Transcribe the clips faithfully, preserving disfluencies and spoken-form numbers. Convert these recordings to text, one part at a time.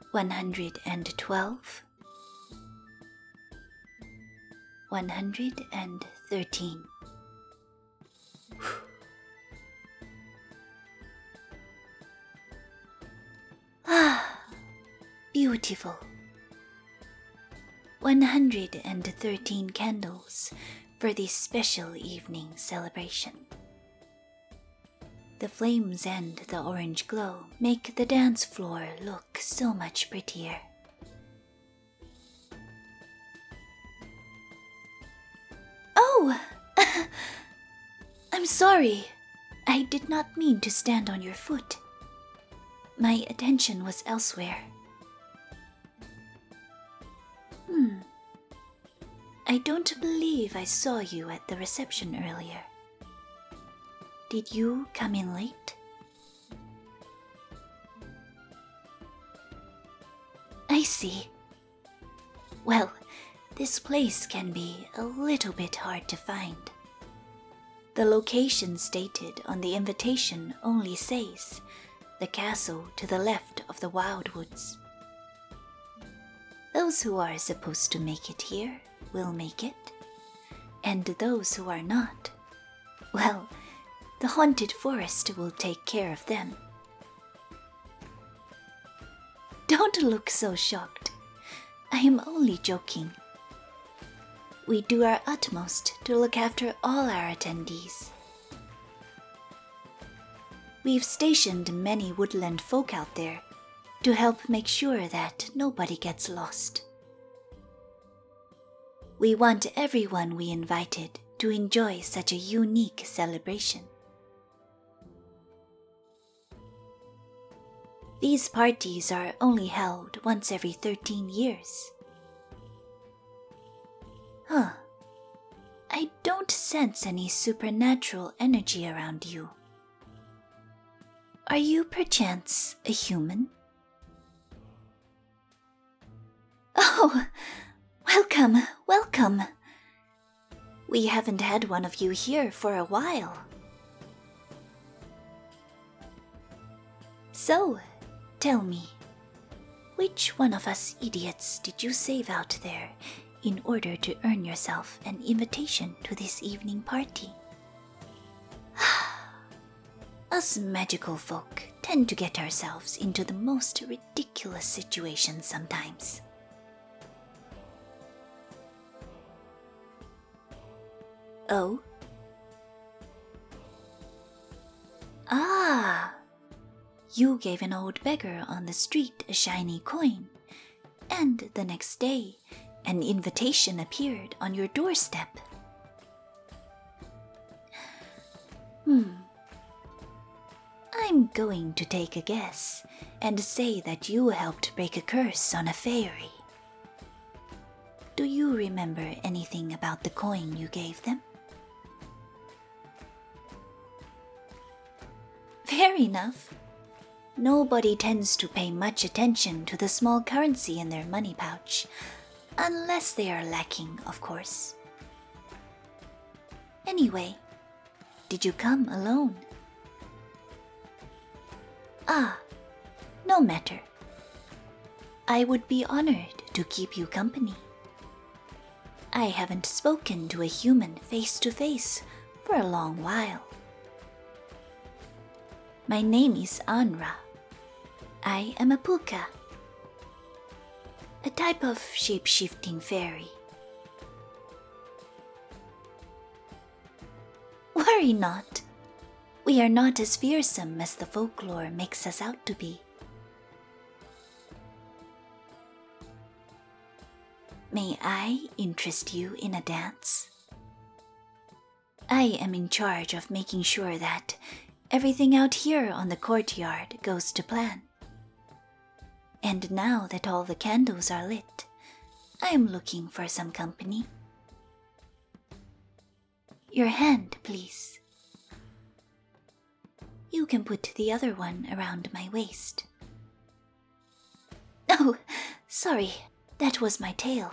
one hundred twelve, one hundred thirteen. Ah, beautiful. one hundred thirteen candles for this special evening celebration. The flames and the orange glow make the dance floor look so much prettier. Oh! I'm sorry. I did not mean to stand on your foot. My attention was elsewhere. Hmm. I don't believe I saw you at the reception earlier. Did you come in late? I see. Well, this place can be a little bit hard to find. The location stated on the invitation only says the castle to the left of the Wildwoods. Those who are supposed to make it here will make it, and those who are not, well, the haunted forest will take care of them. Don't look so shocked. I am only joking. We do our utmost to look after all our attendees. We've stationed many woodland folk out there to help make sure that nobody gets lost. We want everyone we invited to enjoy such a unique celebration. These parties are only held once every thirteen years. Huh. I don't sense any supernatural energy around you. Are you perchance a human? Oh, welcome, welcome. We haven't had one of you here for a while. So, tell me, which one of us idiots did you save out there in order to earn yourself an invitation to this evening party? Us magical folk tend to get ourselves into the most ridiculous situations sometimes. Oh? Ah! You gave an old beggar on the street a shiny coin, and the next day, an invitation appeared on your doorstep. Hmm. I'm going to take a guess and say that you helped break a curse on a fairy. Do you remember anything about the coin you gave them? Fair enough. Nobody tends to pay much attention to the small currency in their money pouch, unless they are lacking, of course. Anyway, did you come alone? Ah, no matter. I would be honored to keep you company. I haven't spoken to a human face to face for a long while. My name is Anra. I am a puka, a type of shape-shifting fairy. Worry not. We are not as fearsome as the folklore makes us out to be. May I interest you in a dance? I am in charge of making sure that everything out here on the courtyard goes to plan. And now that all the candles are lit, I am looking for some company. Your hand, please. You can put the other one around my waist. Oh, sorry, that was my tail.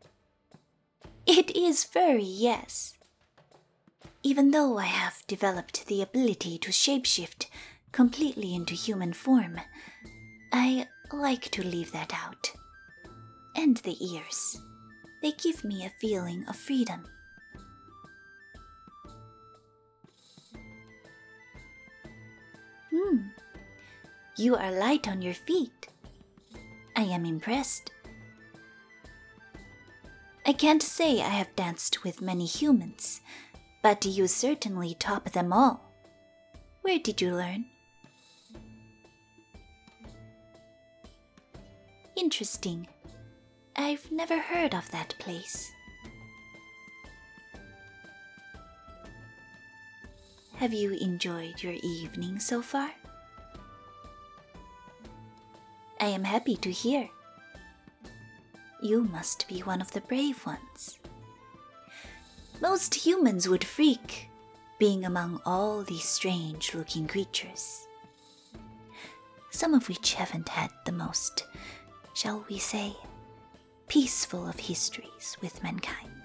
It is furry, yes. Even though I have developed the ability to shapeshift completely into human form, I like to leave that out. And the ears. They give me a feeling of freedom. Hmm. You are light on your feet. I am impressed. I can't say I have danced with many humans, but you certainly top them all. Where did you learn? Interesting. I've never heard of that place. Have you enjoyed your evening so far? I am happy to hear. You must be one of the brave ones. Most humans would freak, being among all these strange-looking creatures, some of which haven't had the most, shall we say, peaceful of histories with mankind.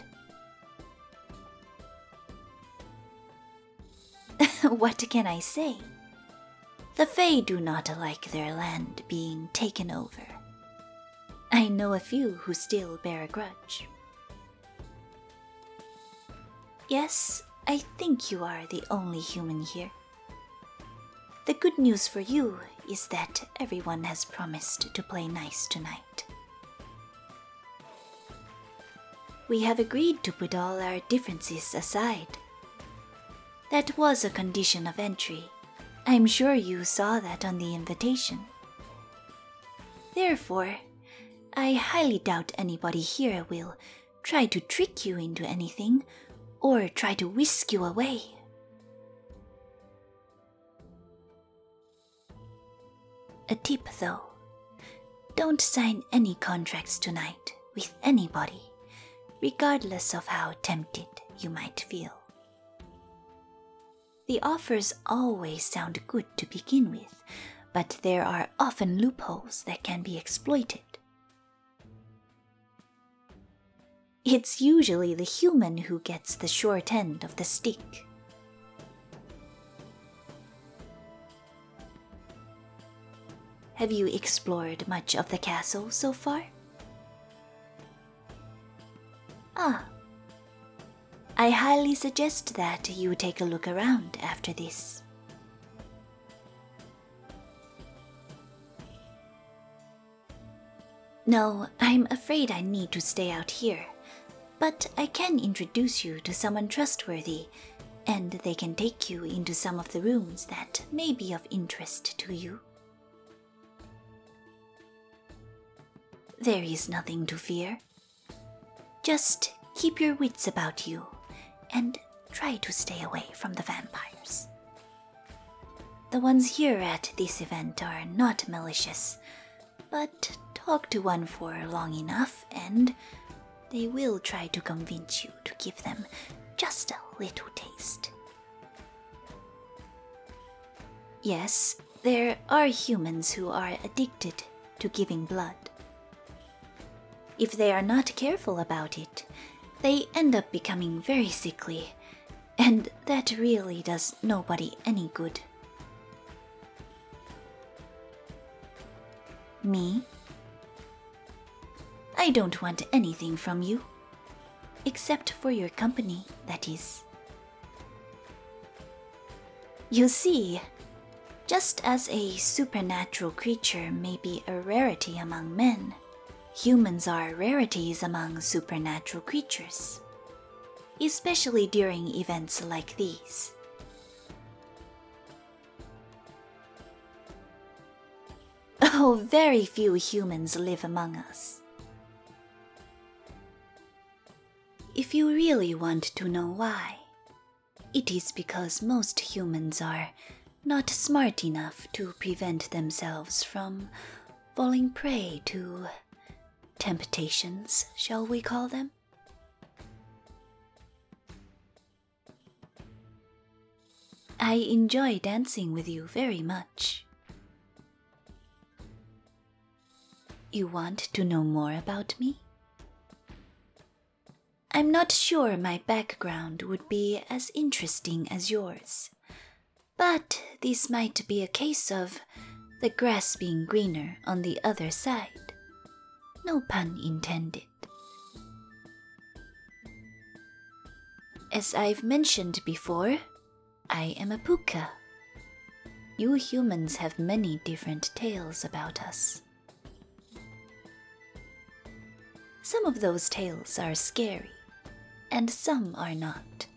What can I say? The Fae do not like their land being taken over. I know a few who still bear a grudge. Yes, I think you are the only human here. The good news for you is that everyone has promised to play nice tonight. We have agreed to put all our differences aside. That was a condition of entry. I'm sure you saw that on the invitation. Therefore, I highly doubt anybody here will try to trick you into anything or try to whisk you away. A tip though, don't sign any contracts tonight with anybody, regardless of how tempted you might feel. The offers always sound good to begin with, but there are often loopholes that can be exploited. It's usually the human who gets the short end of the stick. Have you explored much of the castle so far? Ah. I highly suggest that you take a look around after this. No, I'm afraid I need to stay out here, but I can introduce you to someone trustworthy, and they can take you into some of the rooms that may be of interest to you. There is nothing to fear. Just keep your wits about you and try to stay away from the vampires. The ones here at this event are not malicious, but talk to one for long enough and they will try to convince you to give them just a little taste. Yes, there are humans who are addicted to giving blood. If they are not careful about it, they end up becoming very sickly, and that really does nobody any good. Me? I don't want anything from you. Except for your company, that is. You see, just as a supernatural creature may be a rarity among men, humans are rarities among supernatural creatures, especially during events like these. Oh, very few humans live among us. If you really want to know why, it is because most humans are not smart enough to prevent themselves from falling prey to temptations, shall we call them? I enjoy dancing with you very much. You want to know more about me? I'm not sure my background would be as interesting as yours, but this might be a case of the grass being greener on the other side. No pun intended. As I've mentioned before, I am a puka. You humans have many different tales about us. Some of those tales are scary, and some are not.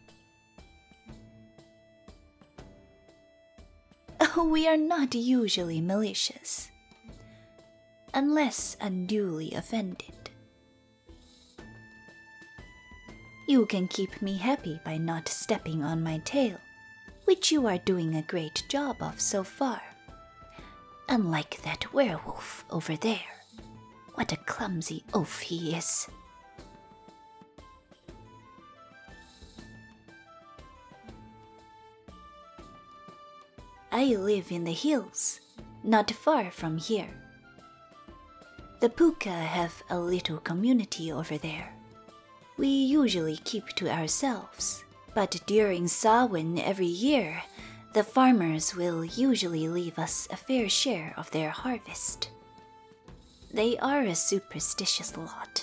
We are not usually malicious, unless unduly offended. You can keep me happy by not stepping on my tail, which you are doing a great job of so far. Unlike that werewolf over there. What a clumsy oaf he is. I live in the hills, not far from here. The puka have a little community over there. We usually keep to ourselves, but during Samhain every year, the farmers will usually leave us a fair share of their harvest. They are a superstitious lot.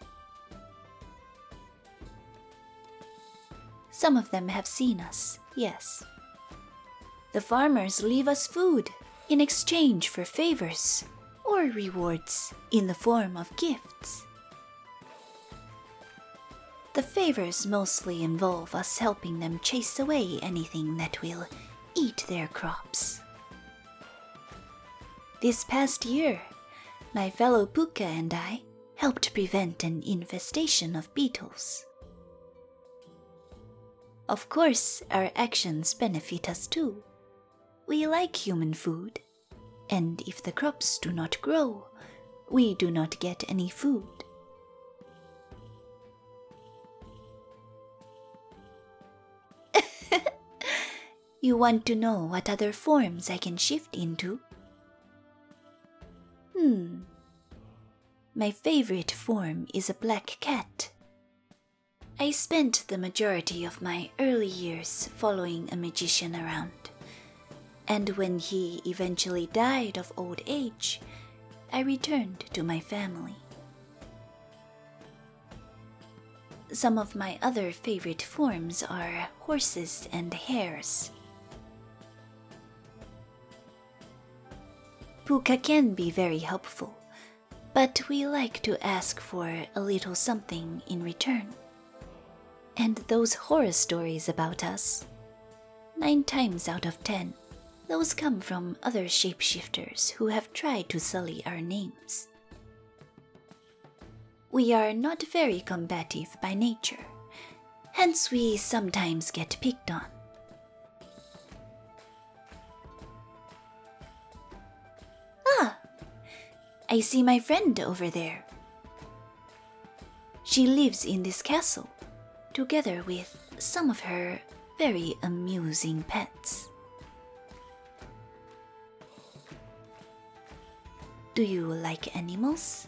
Some of them have seen us, yes. The farmers leave us food in exchange for favors or rewards in the form of gifts. The favors mostly involve us helping them chase away anything that will eat their crops. This past year, my fellow puka and I helped prevent an infestation of beetles. Of course, our actions benefit us too. We like human food, and if the crops do not grow, we do not get any food. You want to know what other forms I can shift into? Hmm. My favorite form is a black cat. I spent the majority of my early years following a magician around, and when he eventually died of old age, I returned to my family. Some of my other favorite forms are horses and hares. Puka can be very helpful, but we like to ask for a little something in return. And those horror stories about us, nine times out of ten, those come from other shapeshifters who have tried to sully our names. We are not very combative by nature, hence we sometimes get picked on. Ah, I see my friend over there. She lives in this castle, together with some of her very amusing pets. Do you like animals?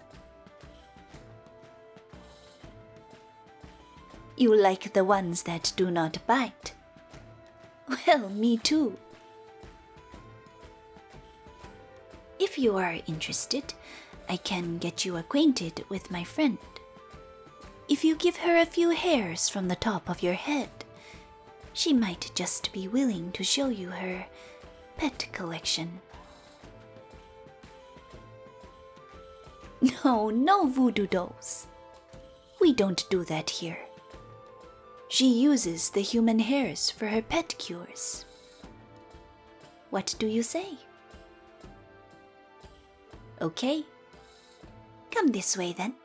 You like the ones that do not bite? Well, me too. If you are interested, I can get you acquainted with my friend. If you give her a few hairs from the top of your head, she might just be willing to show you her pet collection. No, no voodoo dolls. We don't do that here. She uses the human hairs for her pet cures. What do you say? Okay. Come this way then.